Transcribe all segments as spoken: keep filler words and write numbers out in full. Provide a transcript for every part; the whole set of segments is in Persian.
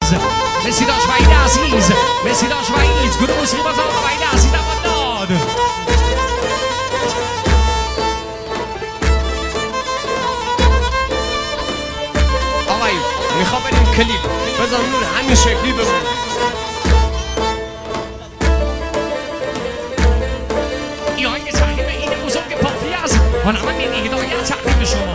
عزیز مسی داشت وحید عزیز مسی داشت وحید گروه موسیقی باز آقا وحید عزیز اما داد آقای میخوام بریم کلیپ بذار نور همین شکلی بمون این آهنگ تقدیم این بزرگ پاپی است هنرمند ملی هدایت تقدیم شما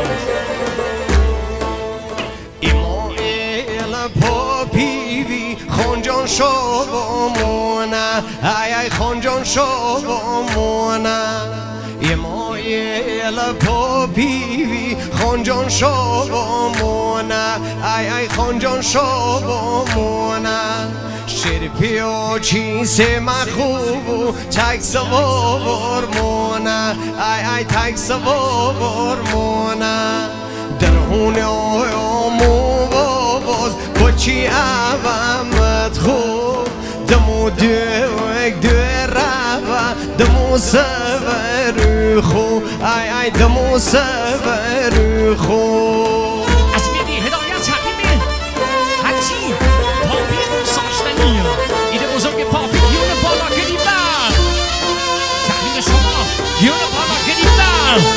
پاپیوی خونجان شبامونه ای ای خونجان شبامونه ایمایل پاپیوی خونجان شبامونه ای ای خونجان شبامونه شیر پیاچی سه مخوبو تک سوار مونه ای ای تک سوار مونه در هونه آیامو بچی عوامت خوب دمو دوک دو روا دمو سفر خوب ای ای دمو سفر خوب از میدی هدایت تقدیم هرچی پاپی دوستاشتنی این بزرگ پاپی گیون بالا گریبر تقدیم شما گیون بالا گریبر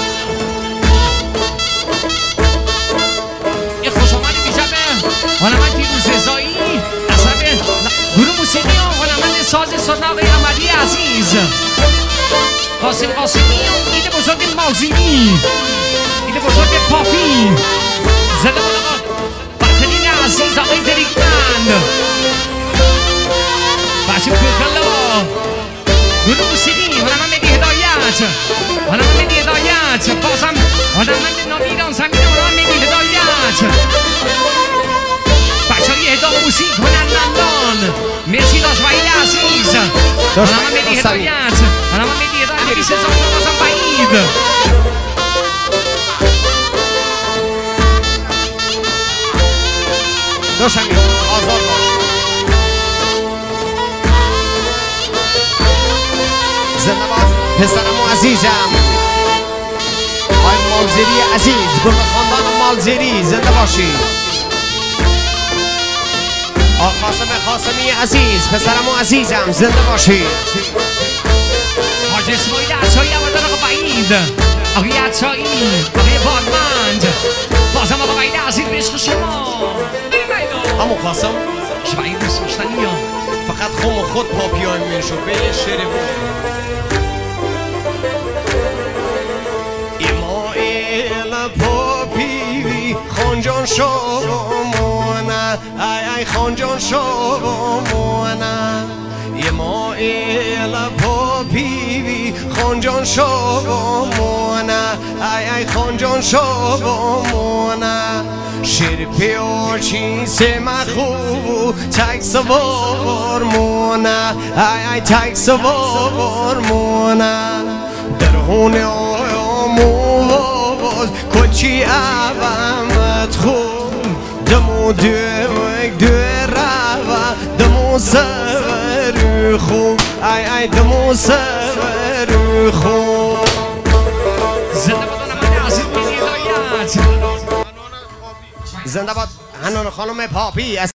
این خوش آمدی میشه هنرمند فیروز رضایی اصلا گروه موسیقی ها هنرمند ساز سرناق احمدی عزیز قاسم قاسمی این بزرگ مازینی این بزرگ پاپی زنده بودمان برخلین عزیز آقای دریکمند باشیم کوکلا گروه موسیقی هنرمند ملی هدایت هنرمند ملی هدایت بازم هنرمند نامیران زمین هنرمند ملی هدایت بچه‌های اهدا موسیق هنرمندان مرسی داشت وحید عزیز هنرمند ملی هدایت هنرمند ملی هدایت ملی سزار بازم وحید داشت همین آزاد باش زنده باز پسرم و عزیزم آی مالزیری عزیز گرد خاندان مالزیری زنده باشی آقا قاسم قاسمی عزیز پسرم و عزیزم زنده باشی حاج اسماعیل عطایی اوادان آقا وحید آقای عطایی آقای بادمند بازم آقا وحید عزیز به عشق شما همون قاسم وحید دوست داشتنی ها فقط خم و خود پاپی های میشو به یه شعر بود ایمائل پاپیوی خانجان شبامونه ای ای خانجان شبامونه ایمائل پاپیوی خانجان شبامونه ای ای خانجان شبامونه شیر پیاچی سه مخوبو تک سوار مونه ای ای تک سوار مونه در هونه آیامو باز کچی عوامت خوب دمو دوک دو روا دمو سفر خوب ای ای دمو سفر خوب زنده بودن من عزیز ملی هدایت زنده باد هنون خانم پاپی